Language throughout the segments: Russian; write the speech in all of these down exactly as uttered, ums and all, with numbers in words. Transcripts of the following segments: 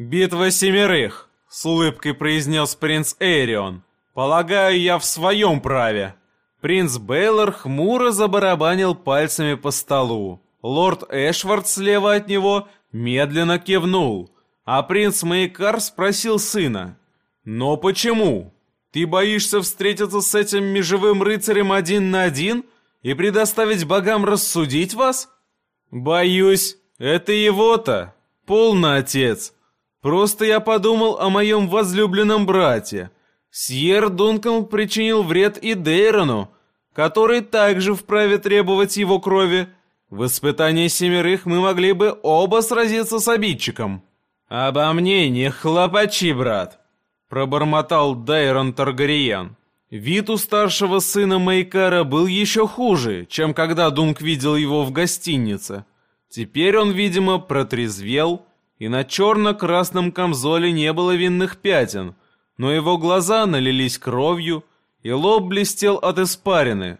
«Битва семерых», — с улыбкой произнес принц Эйрион. «Полагаю, я в своем праве». Принц Бейлор хмуро забарабанил пальцами по столу. Лорд Эшвард слева от него медленно кивнул, а принц Мейкар спросил сына: «Но почему? Ты боишься встретиться с этим межевым рыцарем один на один и предоставить богам рассудить вас?» «Боюсь, это его-то. Полно, отец. Просто я подумал о моем возлюбленном брате. Сьер Дункан причинил вред и Дейрону, который также вправе требовать его крови. В испытании семерых мы могли бы оба сразиться с обидчиком». «Обо мне не хлопочи, брат», — пробормотал Дайрон Таргариен. Вид у старшего сына Мейкара был еще хуже, чем когда Дунк видел его в гостинице. Теперь он, видимо, протрезвел, и на черно-красном камзоле не было винных пятен, но его глаза налились кровью, и лоб блестел от испарины.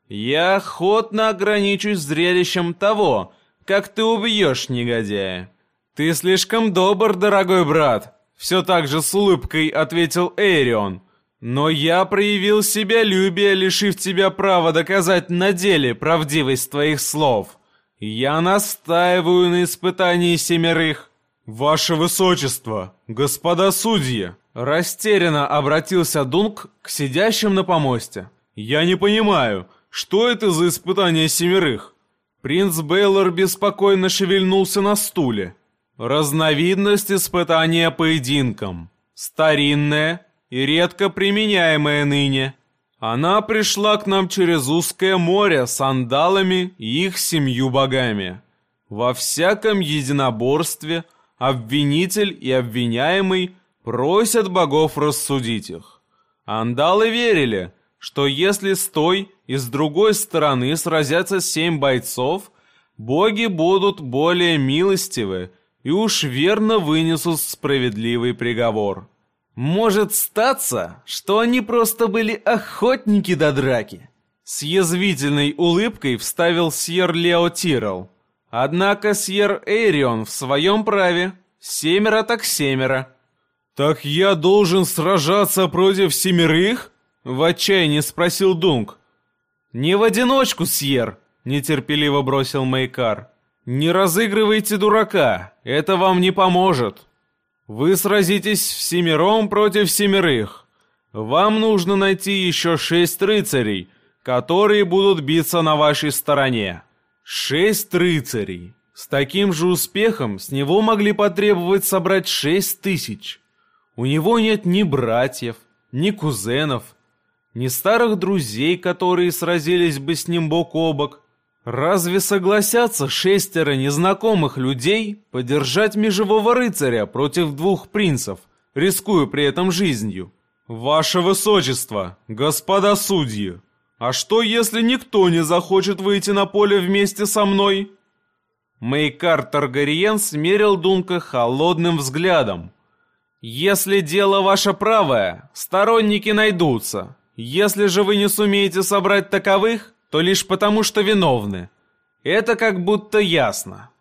«Я охотно ограничусь зрелищем того, как ты убьешь негодяя». «Ты слишком добр, дорогой брат», — все так же с улыбкой ответил Эйрион. «Но я проявил себялюбие, лишив тебя права доказать на деле правдивость твоих слов. Я настаиваю на испытании семерых». «Ваше высочество, господа судьи!» Растерянно обратился Дунк к сидящим на помосте. «Я не понимаю, что это за испытание семерых?» Принц Бейлор беспокойно шевельнулся на стуле. «Разновидность испытания поединком. Старинная и редко применяемая ныне. Она пришла к нам через узкое море с андалами и их семью богами. Во всяком единоборстве обвинитель и обвиняемый просят богов рассудить их. Андалы верили, что если с той и с другой стороны сразятся семь бойцов, боги будут более милостивы и уж верно вынесут справедливый приговор. Может статься, что они просто были охотники до драки». С язвительной улыбкой вставил сьер Лео Тиррелл. «Однако сьер Эйрион в своем праве. Семеро так семеро». «Так я должен сражаться против семерых?» — в отчаянии спросил Дунк. «Не в одиночку, сьер», — нетерпеливо бросил Мейкар. «Не разыгрывайте дурака, это вам не поможет. Вы сразитесь всемиром против семерых. Вам нужно найти еще шесть рыцарей, которые будут биться на вашей стороне. Шесть рыцарей. С таким же успехом с него могли потребовать собрать шесть тысяч. У него нет ни братьев, ни кузенов, ни старых друзей, которые сразились бы с ним бок о бок. Разве согласятся шестеро незнакомых людей подержать межевого рыцаря против двух принцев, рискуя при этом жизнью? Ваше высочество, господа судьи, а что, если никто не захочет выйти на поле вместе со мной?» Мейкар Таргариен смерил Дунка холодным взглядом. «Если дело ваше правое, сторонники найдутся. Если же вы не сумеете собрать таковых, то лишь потому, что виновны. Это как будто ясно.